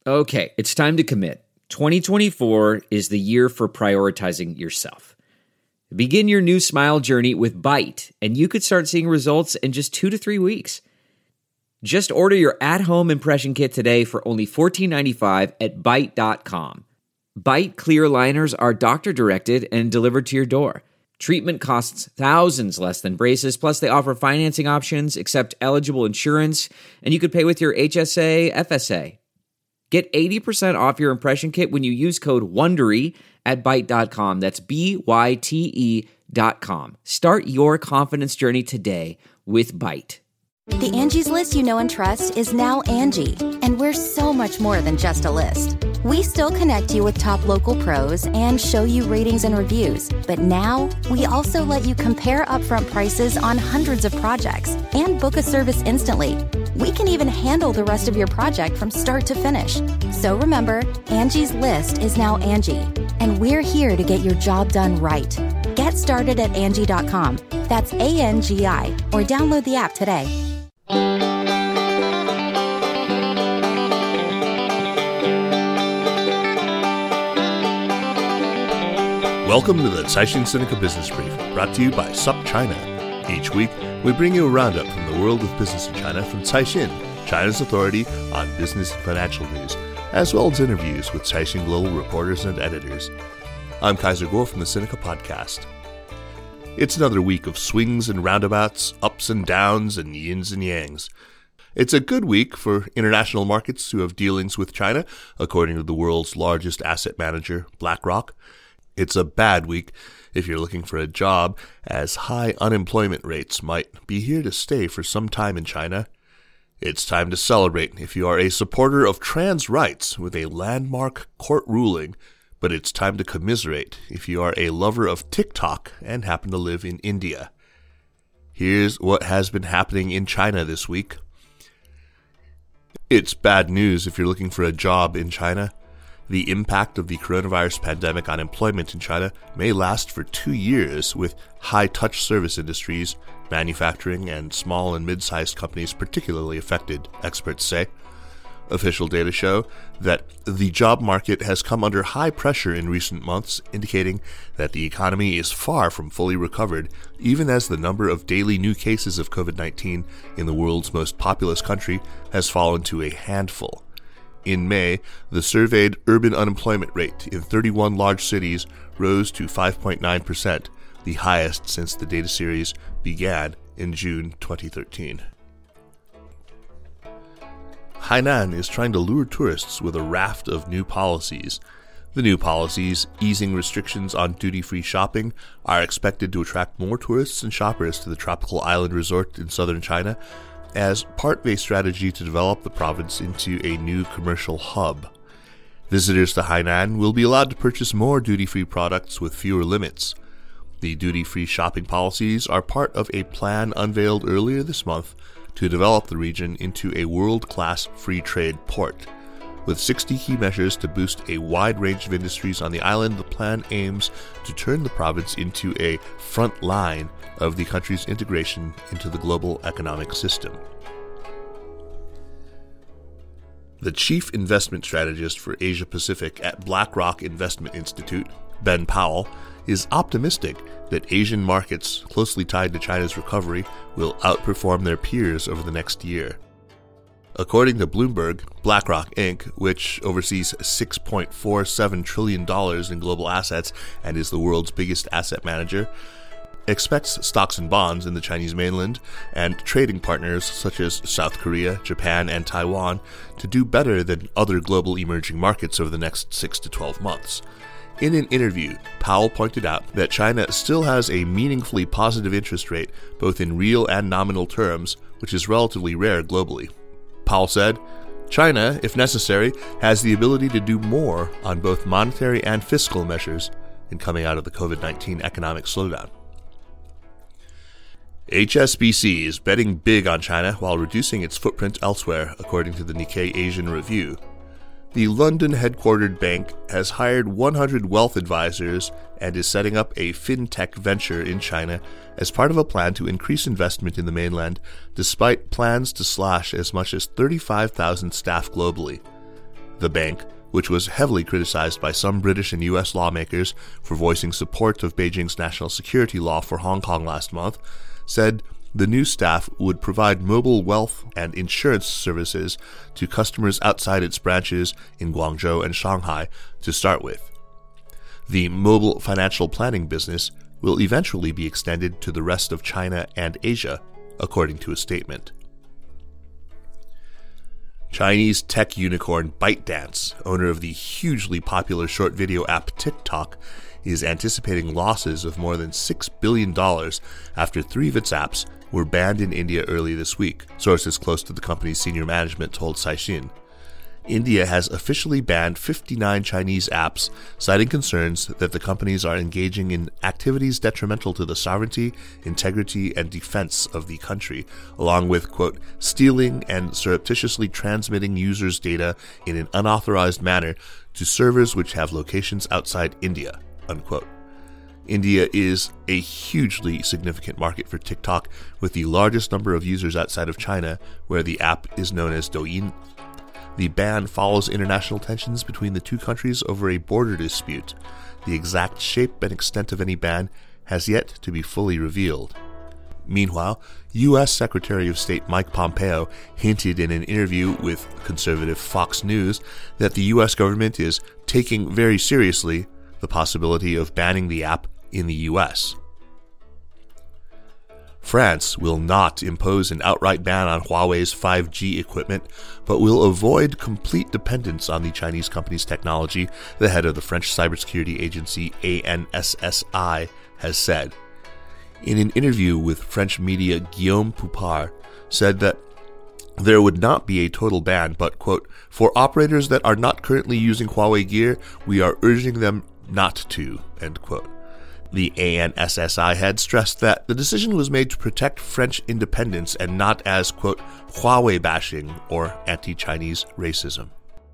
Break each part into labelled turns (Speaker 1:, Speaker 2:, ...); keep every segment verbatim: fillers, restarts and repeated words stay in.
Speaker 1: Okay, it's time to commit. twenty twenty-four is the year for prioritizing yourself. Begin your new smile journey with Byte, and you could start seeing results in just two to three weeks. Just order your at-home impression kit today for only fourteen ninety-five at byte dot com. Byte clear aligners are doctor-directed and delivered to your door. Treatment costs thousands less than braces, plus they offer financing options, accept eligible insurance, and you could pay with your H S A, F S A. Get eighty percent off your impression kit when you use code WONDERY at byte dot com. That's B Y T E dot com. Start your confidence journey today with Byte.
Speaker 2: The Angie's List you know and trust is now Angie, and we're so much more than just a list. We still connect you with top local pros and show you ratings and reviews, but now we also let you compare upfront prices on hundreds of projects and book a service instantly. We can even handle the rest of your project from start to finish. So remember, Angie's List is now Angie, and we're here to get your job done right. Get started at Angie dot com. That's A N G I, or download the app today.
Speaker 3: Welcome to the Caixin Sinica Business Brief, brought to you by SupChina. Each week, we bring you a roundup from the world of business in China from Caixin, China's authority on business and financial news, as well as interviews with Caixin Global reporters and editors. I'm Kaiser Kuo from the Sinica Podcast. It's another week of swings and roundabouts, ups and downs, and yins and yangs. It's a good week for international markets who have dealings with China, according to the world's largest asset manager, BlackRock. It's a bad week if you're looking for a job, as high unemployment rates might be here to stay for some time in China. It's time to celebrate if you are a supporter of trans rights with a landmark court ruling, but it's time to commiserate if you are a lover of TikTok and happen to live in India. Here's what has been happening in China this week. It's bad news if you're looking for a job in China. The impact of the coronavirus pandemic on employment in China may last for two years, with high-touch service industries, manufacturing, and small and mid-sized companies particularly affected, experts say. Official data show that the job market has come under high pressure in recent months, indicating that the economy is far from fully recovered, even as the number of daily new cases of covid nineteen in the world's most populous country has fallen to a handful. In May, the surveyed urban unemployment rate in thirty-one large cities rose to five point nine percent, the highest since the data series began in June twenty thirteen. Hainan is trying to lure tourists with a raft of new policies. The new policies, easing restrictions on duty-free shopping, are expected to attract more tourists and shoppers to the tropical island resort in southern China, as part of a strategy to develop the province into a new commercial hub. Visitors to Hainan will be allowed to purchase more duty-free products with fewer limits. The duty-free shopping policies are part of a plan unveiled earlier this month to develop the region into a world-class free trade port. With sixty key measures to boost a wide range of industries on the island, the plan aims to turn the province into a front line of the country's integration into the global economic system. The chief investment strategist for Asia Pacific at BlackRock Investment Institute, Ben Powell, is optimistic that Asian markets closely tied to China's recovery will outperform their peers over the next year. According to Bloomberg, BlackRock Incorporated, which oversees six point four seven trillion dollars in global assets and is the world's biggest asset manager, expects stocks and bonds in the Chinese mainland and trading partners such as South Korea, Japan, and Taiwan to do better than other global emerging markets over the next six to twelve months. In an interview, Powell pointed out that China still has a meaningfully positive interest rate, both in real and nominal terms, which is relatively rare globally. Powell said, "China, if necessary, has the ability to do more on both monetary and fiscal measures in coming out of the covid nineteen economic slowdown." H S B C is betting big on China while reducing its footprint elsewhere, according to the Nikkei Asian Review. The London-headquartered bank has hired one hundred wealth advisors and is setting up a fintech venture in China as part of a plan to increase investment in the mainland, despite plans to slash as much as thirty-five thousand staff globally. The bank, which was heavily criticized by some British and U S lawmakers for voicing support of Beijing's national security law for Hong Kong last month, said the new staff would provide mobile wealth and insurance services to customers outside its branches in Guangzhou and Shanghai to start with. The mobile financial planning business will eventually be extended to the rest of China and Asia, according to a statement. Chinese tech unicorn ByteDance, owner of the hugely popular short video app TikTok, is anticipating losses of more than six billion dollars after three of its apps were banned in India early this week, sources close to the company's senior management told Caixin. India has officially banned fifty-nine Chinese apps, citing concerns that the companies are engaging in activities detrimental to the sovereignty, integrity, and defense of the country, along with, quote, stealing and surreptitiously transmitting users' data in an unauthorized manner to servers which have locations outside India, unquote. India is a hugely significant market for TikTok, with the largest number of users outside of China, where the app is known as Douyin. The ban follows international tensions between the two countries over a border dispute. The exact shape and extent of any ban has yet to be fully revealed. Meanwhile, U S Secretary of State Mike Pompeo hinted in an interview with conservative Fox News that the U S government is taking very seriously the possibility of banning the app in the U S. France will not impose an outright ban on Huawei's five G equipment, but will avoid complete dependence on the Chinese company's technology, the head of the French cybersecurity agency A N S S I has said. In an interview with French media, Guillaume Poupard said that there would not be a total ban, but, quote, for operators that are not currently using Huawei gear, we are urging them not to, end quote. The A N S S I had stressed that the decision was made to protect French independence and not as, quote, Huawei bashing or anti-Chinese racism.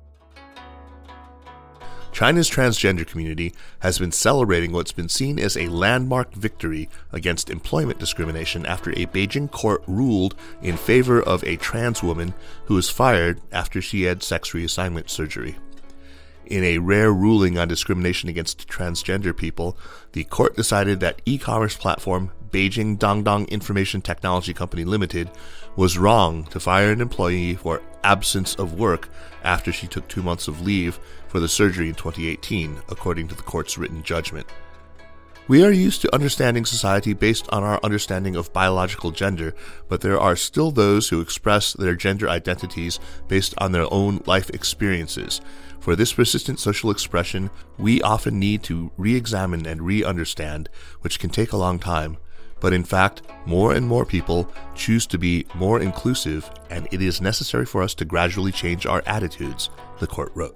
Speaker 3: China's transgender community has been celebrating what's been seen as a landmark victory against employment discrimination after a Beijing court ruled in favor of a trans woman who was fired after she had sex reassignment surgery. In a rare ruling on discrimination against transgender people, the court decided that e-commerce platform Beijing Dangdang Information Technology Company Limited was wrong to fire an employee for absence of work after she took two months of leave for the surgery in twenty eighteen, according to the court's written judgment. We are used to understanding society based on our understanding of biological gender, but there are still those who express their gender identities based on their own life experiences. For this persistent social expression, we often need to re-examine and re-understand, which can take a long time. But in fact, more and more people choose to be more inclusive, and it is necessary for us to gradually change our attitudes, the court wrote.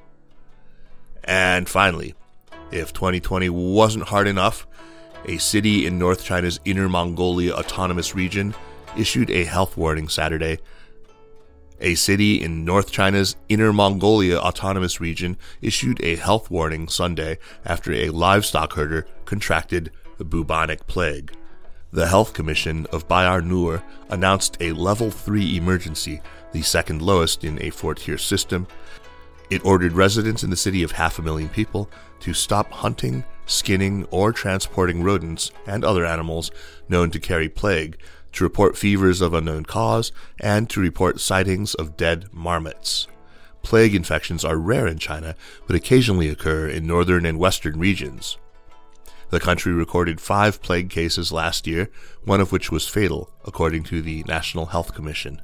Speaker 3: And finally, if twenty twenty wasn't hard enough, a city in North China's Inner Mongolia Autonomous Region issued a health warning Saturday. A city in North China's Inner Mongolia Autonomous Region issued a health warning Sunday after a livestock herder contracted the bubonic plague. The Health Commission of Bayar Nur announced a Level three emergency, the second lowest in a four-tier system. It ordered residents in the city of half a million people to stop hunting, skinning, or transporting rodents and other animals known to carry plague, to report fevers of unknown cause, and to report sightings of dead marmots. Plague infections are rare in China, but occasionally occur in northern and western regions. The country recorded five plague cases last year, one of which was fatal, according to the National Health Commission.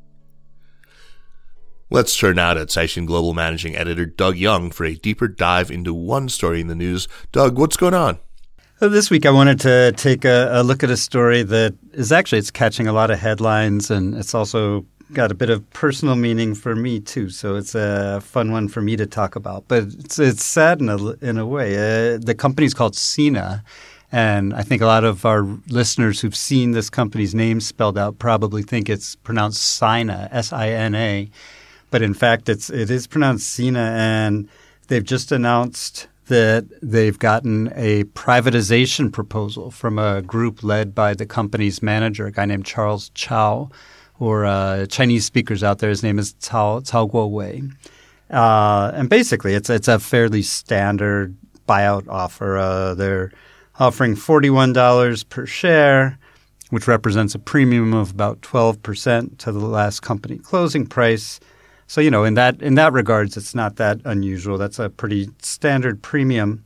Speaker 3: Let's turn now to Caixin Global Managing Editor Doug Young for a deeper dive into one story in the news. Doug, what's going on?
Speaker 4: This week I wanted to take a, a look at a story that is actually it's catching a lot of headlines, and it's also got a bit of personal meaning for me too. So it's a fun one for me to talk about. But it's it's sad in a in a way. Uh, the company's called Sina, and I think a lot of our listeners who've seen this company's name spelled out probably think it's pronounced Sina, S I N A. But in fact, it's it is pronounced Sina, and they've just announced that they've gotten a privatization proposal from a group led by the company's manager, a guy named Charles Cao, or uh, Chinese speakers out there. His name is Cao, Cao Guowei. Uh, and basically, it's it's a fairly standard buyout offer. Uh, they're offering forty-one dollars per share, which represents a premium of about twelve percent to the last company closing price. So, you know, in that in that regards, it's not that unusual. That's a pretty standard premium.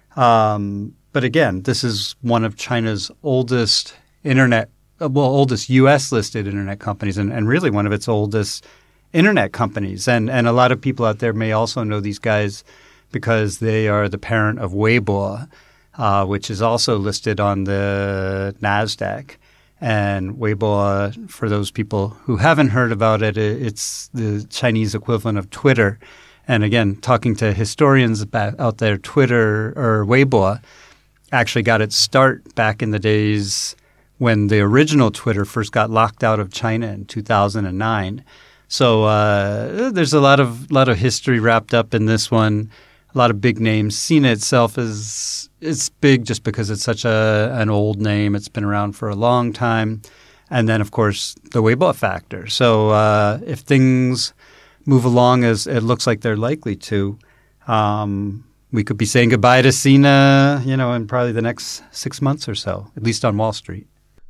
Speaker 4: Um, but again, this is one of China's oldest internet, well, oldest U S-listed internet companies, and, and really one of its oldest internet companies. And and a lot of people out there may also know these guys because they are the parent of Weibo, uh, which is also listed on the NASDAQ. And Weibo, for those people who haven't heard about it, it's the Chinese equivalent of Twitter. And again, talking to historians out there, Twitter or Weibo actually got its start back in the days when the original Twitter first got locked out of China in two thousand nine. So uh, there's a lot of lot of history wrapped up in this one. A lot of big names. Sina itself is it's big just because it's such a an old name. It's been around for a long time. And then, of course, the Weibo factor. So uh, if things move along as it looks like they're likely to, um, we could be saying goodbye to Sina, you know, in probably the next six months or so, at least on Wall Street.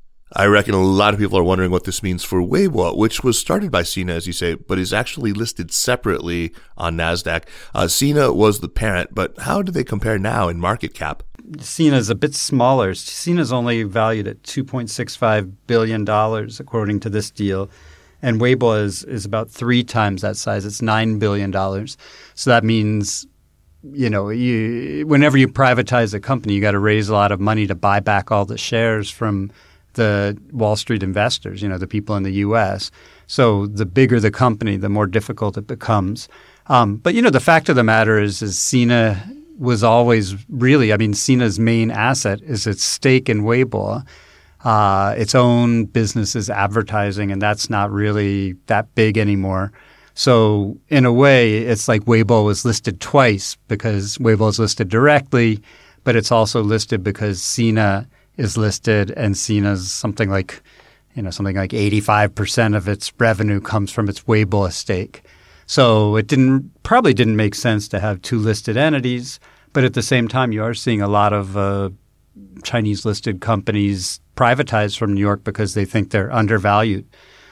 Speaker 3: I reckon a lot of people are wondering what this means for Weibo, which was started by Sina, as you say, but is actually listed separately on NASDAQ. Uh, Sina was the parent, but how do they compare now in market cap?
Speaker 4: Sina is a bit smaller. Sina is only valued at two point six five billion dollars, according to this deal. And Weibo is, is about three times that size. It's nine billion dollars. So that means, you know, you, whenever you privatize a company, you got to raise a lot of money to buy back all the shares from the Wall Street investors, you know, the people in the U S. So the bigger the company, the more difficult it becomes. Um, but, you know, the fact of the matter is, is Sina was always really, I mean, Sina's main asset is its stake in Weibo. Uh, its own business is advertising, and that's not really that big anymore. So in a way, it's like Weibo was listed twice because Weibo is listed directly, but it's also listed because Sina is listed, and Sina's something like, you know, something like eighty-five percent of its revenue comes from its Weibo stake. So it didn't probably didn't make sense to have two listed entities, but at the same time, you are seeing a lot of uh, Chinese listed companies privatize from New York because they think they're undervalued,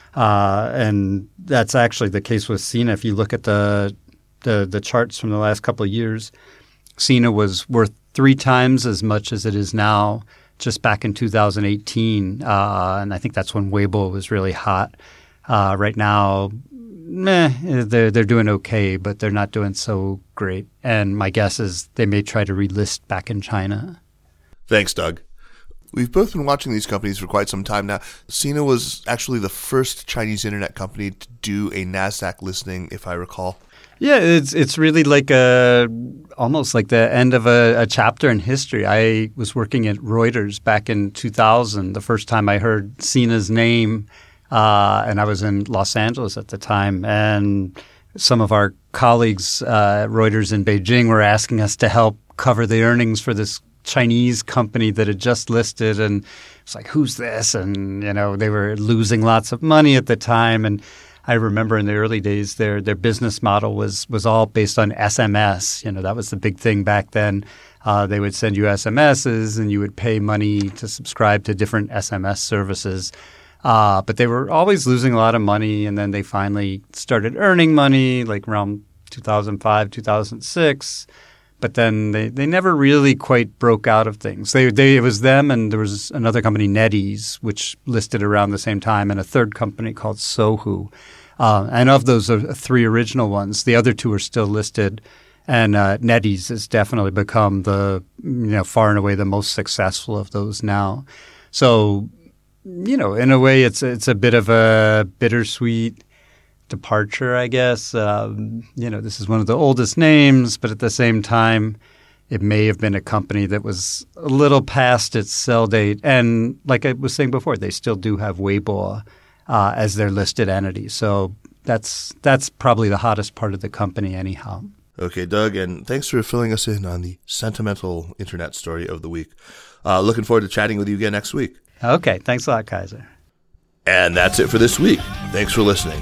Speaker 4: uh, and that's actually the case with Sina. If you look at the the, the charts from the last couple of years, Sina was worth three times as much as it is now. Just back in two thousand eighteen, uh, and I think that's when Weibo was really hot. Uh, right now, meh, they're, they're doing okay, but they're not doing so great. And my guess is they may try to relist back in China.
Speaker 3: Thanks, Doug. We've both been watching these companies for quite some time now. Sina was actually the first Chinese internet company to do a NASDAQ listing, if I recall.
Speaker 4: Yeah, it's it's really like a almost like the end of a, a chapter in history. I was working at Reuters back in two thousand, the first time I heard Sina's name, uh, and I was in Los Angeles at the time. And some of our colleagues uh, at Reuters in Beijing were asking us to help cover the earnings for this Chinese company that had just listed, and it's like, who's this? And you know, they were losing lots of money at the time, and I remember in the early days, their their business model was was all based on S M S. You know, that was the big thing back then. Uh, they would send you S M Ses, and you would pay money to subscribe to different S M S services. Uh, but they were always losing a lot of money, and then they finally started earning money, like around two thousand five, two thousand six. But then they, they never really quite broke out of things. They, they, it was them, and there was another company, NetEase, which listed around the same time, and a third company called Sohu. Uh, and of those uh, three original ones, the other two are still listed, and uh, NetEase has definitely become the, you know, far and away the most successful of those now. So, you know, in a way, it's it's a bit of a bittersweet departure, I guess. Um, you know, this is one of the oldest names, but at the same time, it may have been a company that was a little past its sell date. And like I was saying before, they still do have Weibo uh, as their listed entity. So that's that's probably the hottest part of the company anyhow.
Speaker 3: Okay, Doug, and thanks for filling us in on the sentimental internet story of the week. Uh, looking forward to chatting with you again next week.
Speaker 4: Okay, thanks a lot, Kaiser.
Speaker 3: And that's it for this week. Thanks for listening.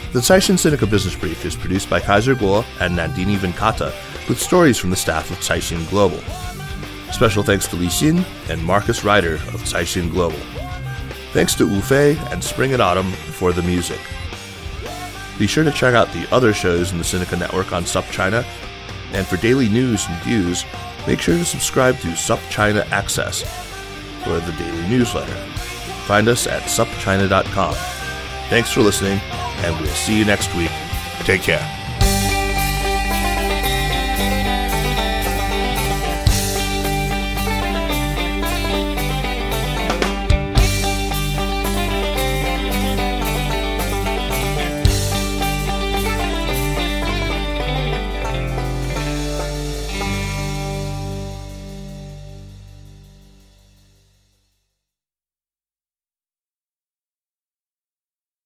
Speaker 3: The Caixin Sinica Business Brief is produced by Kaiser Kuo and Nandini Venkata, with stories from the staff of Caixin Global. Special thanks to Li Xin and Marcus Ryder of Caixin Global. Thanks to Wu Fei and Spring and Autumn for the music. Be sure to check out the other shows in the Sinica Network on SupChina, and for daily news and views, make sure to subscribe to SupChina Access for the daily newsletter. Find us at sup china dot com. Thanks for listening, and we'll see you next week. Take care.